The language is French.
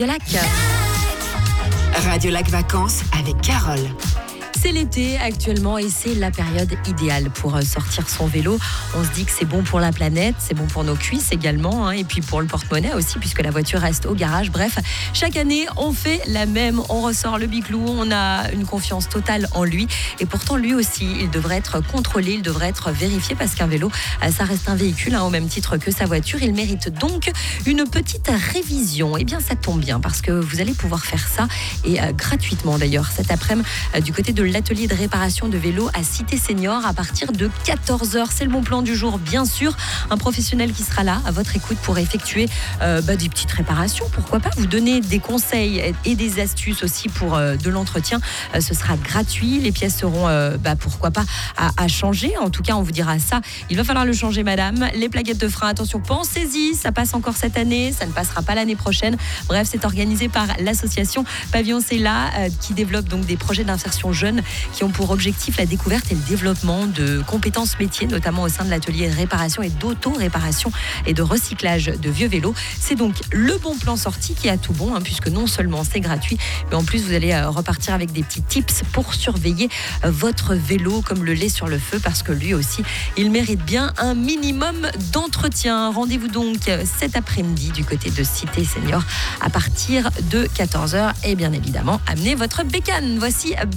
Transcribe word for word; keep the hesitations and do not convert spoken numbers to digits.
de Lac. Radio Lac Vacances avec Carole. C'est l'été actuellement et c'est la période idéale pour sortir son vélo. On se dit que c'est bon pour la planète, c'est bon pour nos cuisses également, hein, et puis pour le porte-monnaie aussi puisque la voiture reste au garage. Bref, chaque année, on fait la même. On ressort le biclou, on a une confiance totale en lui. Et pourtant, lui aussi, il devrait être contrôlé, il devrait être vérifié parce qu'un vélo, ça reste un véhicule, hein, au même titre que sa voiture. Il mérite donc une petite révision. Eh bien, ça tombe bien parce que vous allez pouvoir faire ça et euh, gratuitement d'ailleurs cet après-midi euh, du côté de l'atelier de réparation de vélos à Cité Senior à partir de quatorze heures. C'est le bon plan du jour, bien sûr. Un professionnel qui sera là à votre écoute pour effectuer euh, bah, des petites réparations. Pourquoi pas vous donner des conseils et des astuces aussi pour euh, de l'entretien. Euh, ce sera gratuit. Les pièces seront, euh, bah, pourquoi pas, à, à changer. En tout cas, on vous dira ça. Il va falloir le changer, madame. Les plaquettes de frein, attention, pensez-y. Ça passe encore cette année. Ça ne passera pas l'année prochaine. Bref, c'est organisé par l'association Pavillon C'est là euh, qui développe donc des projets d'insertion jeune qui ont pour objectif la découverte et le développement de compétences métiers, notamment au sein de l'atelier de réparation et d'auto-réparation et de recyclage de vieux vélos. C'est donc le bon plan sorti qui a tout bon, hein, puisque non seulement c'est gratuit, mais en plus vous allez euh, repartir avec des petits tips pour surveiller euh, votre vélo comme le lait sur le feu, parce que lui aussi, il mérite bien un minimum d'entretien. Rendez-vous donc euh, cet après-midi du côté de Cité Senior à partir de quatorze heures et bien évidemment, amenez votre bécane. Voici